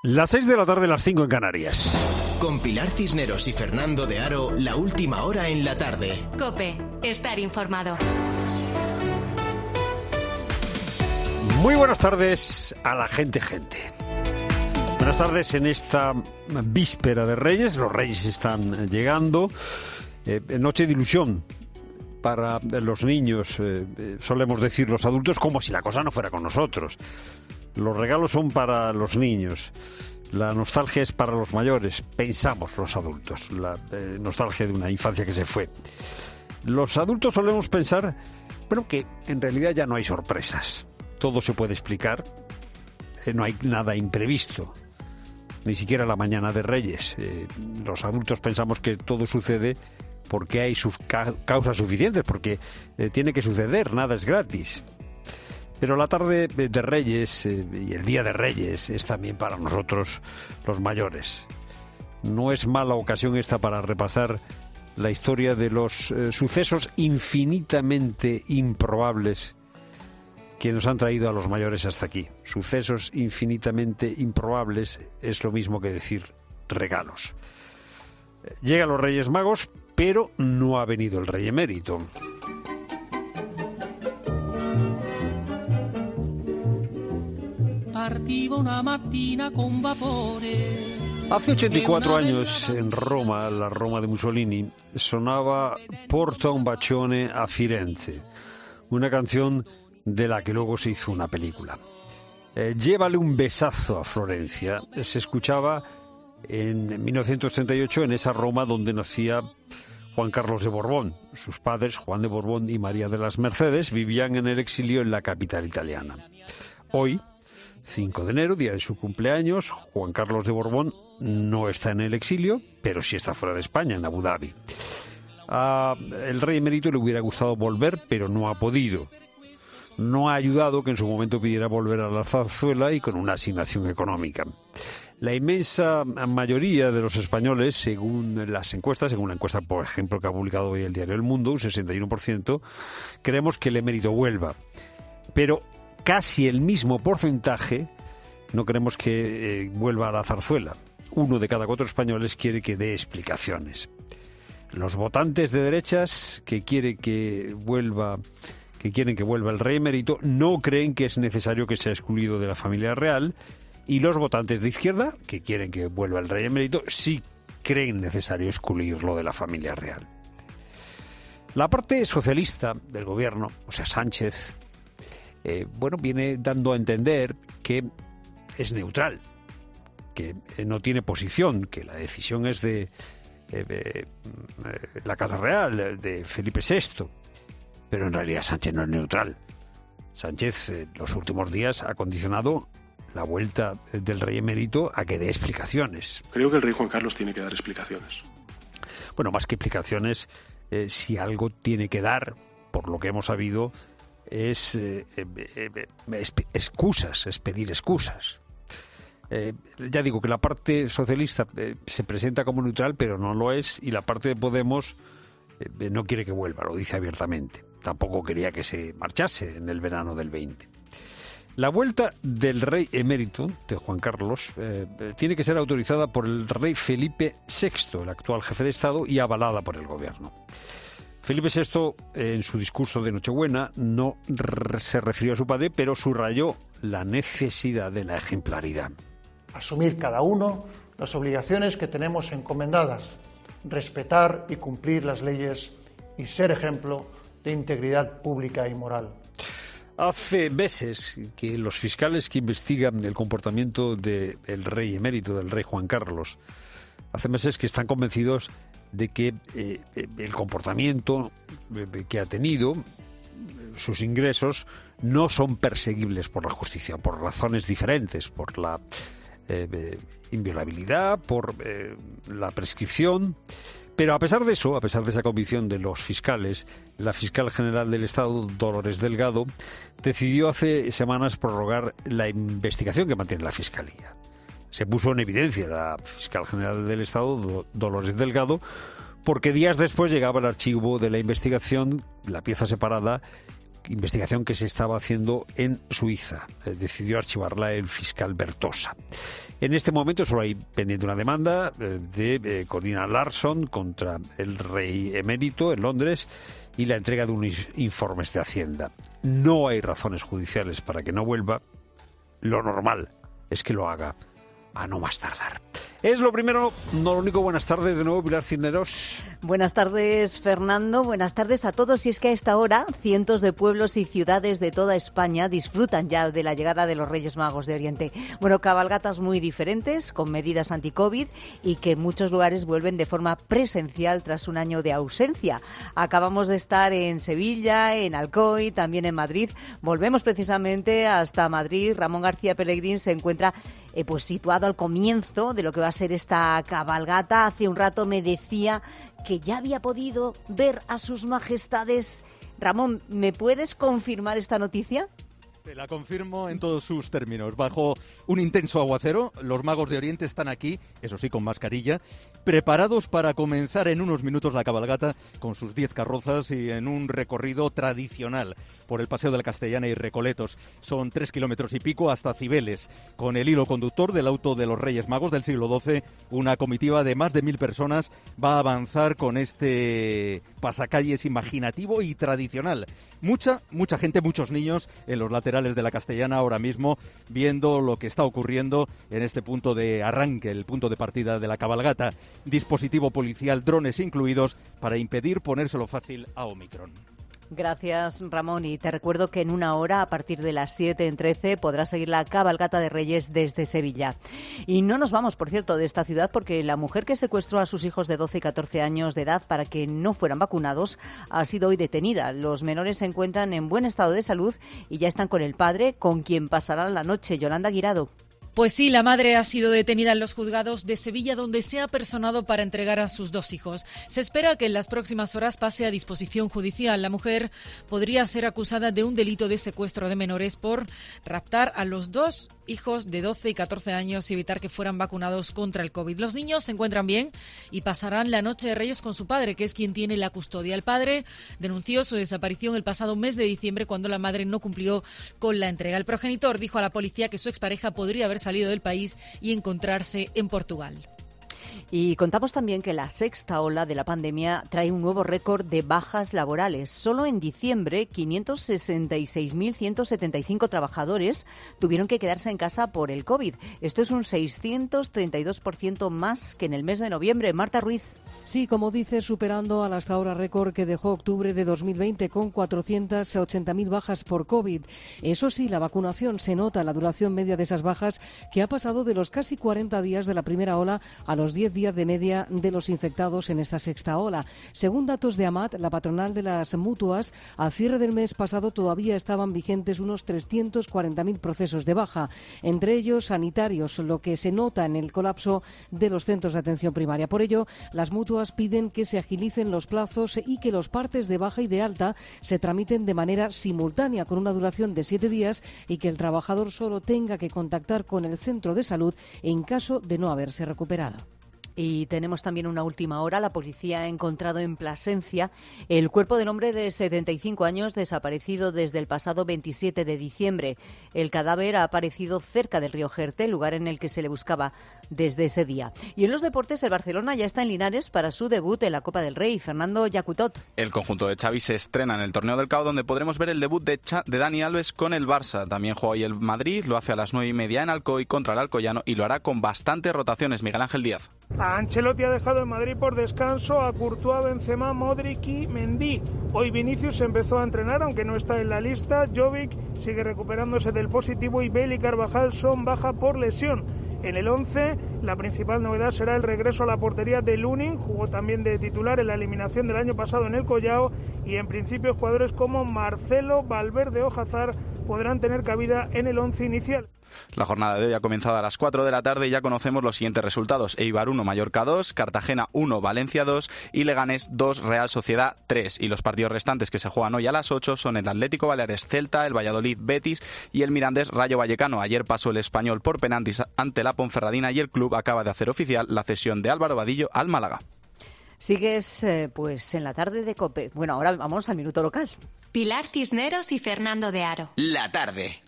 Las 6 de la tarde, las 5 en Canarias. Con Pilar Cisneros y Fernando de Aro, la última hora en la tarde. COPE, estar informado. Muy buenas tardes a la gente. Buenas tardes en esta víspera de Reyes. Los Reyes están llegando. Noche de ilusión para los niños, solemos decir los adultos, como si la cosa no fuera con nosotros. Los regalos son para los niños, la nostalgia es para los mayores, pensamos los adultos, la nostalgia de una infancia que se fue. Los adultos solemos pensar, que en realidad ya no hay sorpresas, todo se puede explicar, no hay nada imprevisto, ni siquiera la mañana de Reyes. Los adultos pensamos que todo sucede porque hay causas suficientes, porque tiene que suceder, nada es gratis. Pero la tarde de Reyes y el día de Reyes es también para nosotros los mayores. No es mala ocasión esta para repasar la historia de los sucesos infinitamente improbables que nos han traído a los mayores hasta aquí. Sucesos infinitamente improbables es lo mismo que decir regalos. Llegan los Reyes Magos, pero no ha venido el Rey Emérito. Hace 84 años, en Roma, la Roma de Mussolini, sonaba Porta un bacione a Firenze, una canción de la que luego se hizo una película. Llévale un besazo a Florencia se escuchaba en 1938 en esa Roma donde nacía Juan Carlos de Borbón. Sus padres, Juan de Borbón y María de las Mercedes, vivían en el exilio en la capital italiana. Hoy, 5 de enero, día de su cumpleaños, Juan Carlos de Borbón no está en el exilio, pero sí está fuera de España, en Abu Dhabi. El rey emérito le hubiera gustado volver, pero no ha podido. No ha ayudado que en su momento pidiera volver a la zarzuela y con una asignación económica. La inmensa mayoría de los españoles, según la encuesta, por ejemplo, que ha publicado hoy el diario El Mundo, un 61%, creemos que el emérito vuelva. Pero casi el mismo porcentaje no queremos que vuelva a la zarzuela. 1 de cada 4 españoles quiere que dé explicaciones. Los votantes de derechas que quieren que vuelva el rey emérito no creen que es necesario que sea excluido de la familia real, y los votantes de izquierda, que quieren que vuelva el rey emérito, sí creen necesario excluirlo de la familia real. La parte socialista del gobierno, o sea, Sánchez, viene dando a entender que es neutral, que no tiene posición, que la decisión es de la Casa Real, de Felipe VI. Pero en realidad Sánchez no es neutral. Sánchez en los últimos días ha condicionado la vuelta del rey emérito a que dé explicaciones. Creo que el rey Juan Carlos tiene que dar explicaciones. Bueno, más que explicaciones, si algo tiene que dar, por lo que hemos sabido, es excusas, es pedir excusas. Ya digo que la parte socialista se presenta como neutral, pero no lo es, y la parte de Podemos no quiere que vuelva, lo dice abiertamente. Tampoco quería que se marchase en el verano del 20. La vuelta del rey emérito, de Juan Carlos, tiene que ser autorizada por el rey Felipe VI, el actual jefe de Estado, y avalada por el gobierno. Felipe VI, en su discurso de Nochebuena, no se refirió a su padre, pero subrayó la necesidad de la ejemplaridad. Asumir cada uno las obligaciones que tenemos encomendadas, respetar y cumplir las leyes y ser ejemplo de integridad pública y moral. Hace meses que los fiscales que investigan el comportamiento del rey emérito, del rey Juan Carlos, hace meses que están convencidos de que el comportamiento que ha tenido, sus ingresos, no son perseguibles por la justicia, por razones diferentes, por la inviolabilidad, por la prescripción. Pero a pesar de eso, a pesar de esa convicción de los fiscales, la fiscal general del Estado, Dolores Delgado, decidió hace semanas prorrogar la investigación que mantiene la Fiscalía. Se puso en evidencia la fiscal general del Estado, Dolores Delgado, porque días después llegaba el archivo de la investigación, la pieza separada, investigación que se estaba haciendo en Suiza. Decidió archivarla el fiscal Bertosa. En este momento solo hay pendiente una demanda de Corina Larsson contra el rey emérito en Londres y la entrega de unos informes de Hacienda. No hay razones judiciales para que no vuelva. Lo normal es que lo haga a no más tardar. Es lo primero, no lo único. Buenas tardes de nuevo, Pilar Cisneros. Buenas tardes, Fernando. Buenas tardes a todos. Y es que a esta hora cientos de pueblos y ciudades de toda España disfrutan ya de la llegada de los Reyes Magos de Oriente. Bueno, cabalgatas muy diferentes, con medidas anti-COVID y que en muchos lugares vuelven de forma presencial tras un año de ausencia. Acabamos de estar en Sevilla, en Alcoy, también en Madrid. Volvemos precisamente hasta Madrid. Ramón García Pellegrín se encuentra pues situado al comienzo de lo que va a ser esta cabalgata. Hace un rato me decía que ya había podido ver a sus majestades. Ramón, ¿me puedes confirmar esta noticia? Te la confirmo en todos sus términos. Bajo un intenso aguacero, los magos de Oriente están aquí, eso sí, con mascarilla, preparados para comenzar en unos minutos la cabalgata con sus 10 carrozas y en un recorrido tradicional por el Paseo de la Castellana y Recoletos. Son 3 kilómetros y pico hasta Cibeles. Con el hilo conductor del auto de los Reyes Magos del siglo XII, una comitiva de más de 1.000 personas va a avanzar con este pasacalles imaginativo y tradicional. Mucha gente, muchos niños en los laterales de la Castellana ahora mismo viendo lo que está ocurriendo en este punto de arranque, el punto de partida de la cabalgata. Dispositivo policial, drones incluidos, para impedir ponérselo fácil a Omicron. Gracias, Ramón. Y te recuerdo que en una hora, a partir de las 7 en 13, podrás seguir la cabalgata de Reyes desde Sevilla. Y no nos vamos, por cierto, de esta ciudad, porque la mujer que secuestró a sus hijos de 12 y 14 años de edad para que no fueran vacunados ha sido hoy detenida. Los menores se encuentran en buen estado de salud y ya están con el padre, con quien pasarán la noche. Yolanda Guirado. Pues sí, la madre ha sido detenida en los juzgados de Sevilla, donde se ha personado para entregar a sus 2 hijos. Se espera que en las próximas horas pase a disposición judicial. La mujer podría ser acusada de un delito de secuestro de menores por raptar a los 2 hijos de 12 y 14 años y evitar que fueran vacunados contra el COVID. Los niños se encuentran bien y pasarán la noche de Reyes con su padre, que es quien tiene la custodia. El padre denunció su desaparición el pasado mes de diciembre, cuando la madre no cumplió con la entrega. El progenitor dijo a la policía que su expareja podría haber salido del país y encontrarse en Portugal. Y contamos también que la sexta ola de la pandemia trae un nuevo récord de bajas laborales. Solo en diciembre, 566.175 trabajadores tuvieron que quedarse en casa por el COVID. Esto es un 632% más que en el mes de noviembre. Marta Ruiz. Sí, como dice, superando al hasta ahora récord que dejó octubre de 2020 con 480.000 bajas por COVID. Eso sí, la vacunación se nota en la duración media de esas bajas, que ha pasado de los casi 40 días de la primera ola a los 10 días de media de los infectados en esta sexta ola. Según datos de AMAT, la patronal de las mutuas, al cierre del mes pasado todavía estaban vigentes unos 340.000 procesos de baja, entre ellos sanitarios, lo que se nota en el colapso de los centros de atención primaria. Por ello, las mutuas piden que se agilicen los plazos y que los partes de baja y de alta se tramiten de manera simultánea, con una duración de 7 días, y que el trabajador solo tenga que contactar con el centro de salud en caso de no haberse recuperado. Y tenemos también una última hora. La policía ha encontrado en Plasencia el cuerpo del hombre de 75 años desaparecido desde el pasado 27 de diciembre. El cadáver ha aparecido cerca del río Jerte, lugar en el que se le buscaba desde ese día. Y en los deportes, el Barcelona ya está en Linares para su debut en la Copa del Rey. Fernando Yacutot. El conjunto de Xavi se estrena en el Torneo del CAO, donde podremos ver el debut de Dani Alves con el Barça. También juega hoy el Madrid, lo hace a las 9:30 en Alcoy contra el Alcoyano y lo hará con bastantes rotaciones. Miguel Ángel Díaz. Ancelotti ha dejado en Madrid por descanso a Courtois, Benzema, Modric y Mendy. Hoy Vinicius empezó a entrenar, aunque no está en la lista. Jovic sigue recuperándose del positivo y Bale y Carvajal son baja por lesión. En el 11, la principal novedad será el regreso a la portería de Lunin, jugó también de titular en la eliminación del año pasado en el Collao, y en principio jugadores como Marcelo, Valverde o Hazard podrán tener cabida en el 11 inicial. La jornada de hoy ha comenzado a las 4 de la tarde y ya conocemos los siguientes resultados. Eibar 1, Mallorca 2, Cartagena 1, Valencia 2 y Leganés 2, Real Sociedad 3. Y los partidos restantes que se juegan hoy a las 8 son el Atlético Baleares Celta, el Valladolid Betis y el Mirandés Rayo Vallecano. Ayer pasó el Español por penaltis ante la Ponferradina y el club acaba de hacer oficial la cesión de Álvaro Vadillo al Málaga. Sigues pues en la tarde de COPE. Bueno, ahora vamos al minuto local. Pilar Cisneros y Fernando de Aro. La tarde.